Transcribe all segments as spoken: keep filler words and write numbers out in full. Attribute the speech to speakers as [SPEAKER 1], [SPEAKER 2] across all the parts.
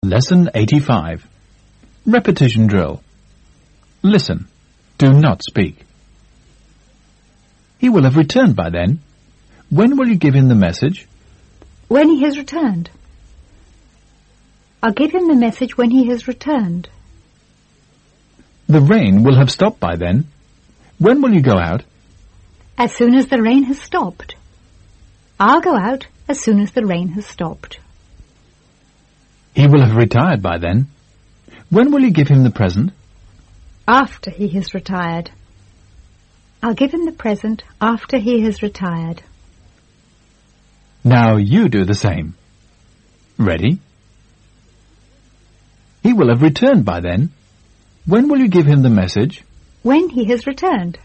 [SPEAKER 1] Lesson eighty-five. Repetition drill. Listen. Do not speak. He will have returned by then. When will you give him the message?
[SPEAKER 2] When he has returned. I'll give him the message when he has returned.
[SPEAKER 1] The rain will have stopped by then. When will you go out?
[SPEAKER 2] As soon as the rain has stopped. I'll go out as soon as the rain has stopped.
[SPEAKER 1] He will have retired by then. When will you give him the present?
[SPEAKER 2] After he has retired. I'll give him the present after he has retired.
[SPEAKER 1] Now you do the same. Ready? He will have returned by then. When will you give him the message?
[SPEAKER 2] When he has returned.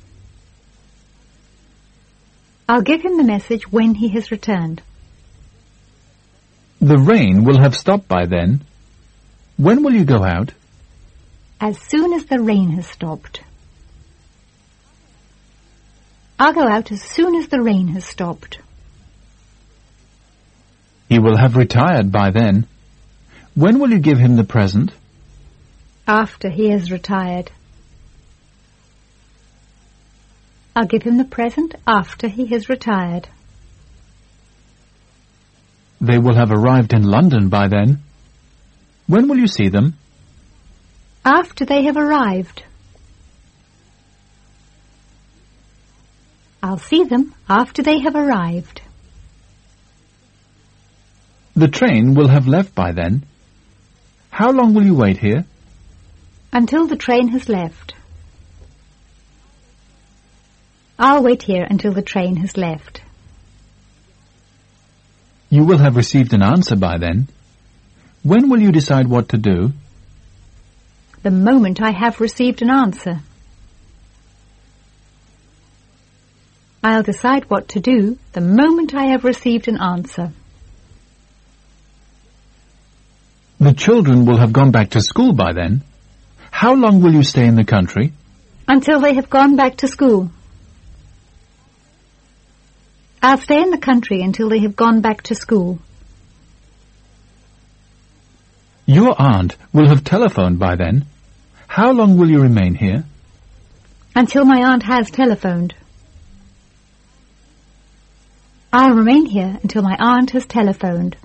[SPEAKER 2] I'll give him the message when he has returned.
[SPEAKER 1] The rain will have stopped by then. When will you go out?
[SPEAKER 2] As soon as the rain has stopped. I'll go out as soon as the rain has stopped.
[SPEAKER 1] He will have retired by then. When will you give him the present?
[SPEAKER 2] After he has retired. I'll give him the present after he has retired.
[SPEAKER 1] They will have arrived in London by then. When will you see them?
[SPEAKER 2] After they have arrived. I'll see them after they have arrived.
[SPEAKER 1] The train will have left by then. How long will you wait here?
[SPEAKER 2] Until the train has left. I'll wait here until the train has left.
[SPEAKER 1] You will have received an answer by then. When will you decide what to do?
[SPEAKER 2] The moment I have received an answer. I'll decide what to do the moment I have received an answer.
[SPEAKER 1] The children will have gone back to school by then. How long will you stay in the country?
[SPEAKER 2] Until they have gone back to school. I'll stay in the country until they have gone back to school.
[SPEAKER 1] Your aunt will have telephoned by then. How long will you remain here?
[SPEAKER 2] Until my aunt has telephoned. I'll remain here until my aunt has telephoned.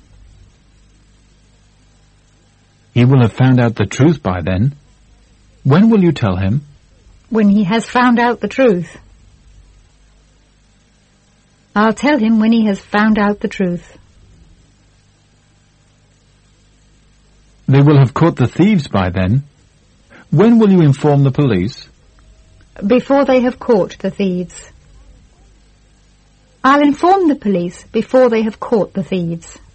[SPEAKER 1] He will have found out the truth by then. When will you tell him?
[SPEAKER 2] When he has found out the truth. I'll tell him when he has found out the truth.
[SPEAKER 1] They will have caught the thieves by then. When will you inform the police?
[SPEAKER 2] Before they have caught the thieves. I'll inform the police before they have caught the thieves.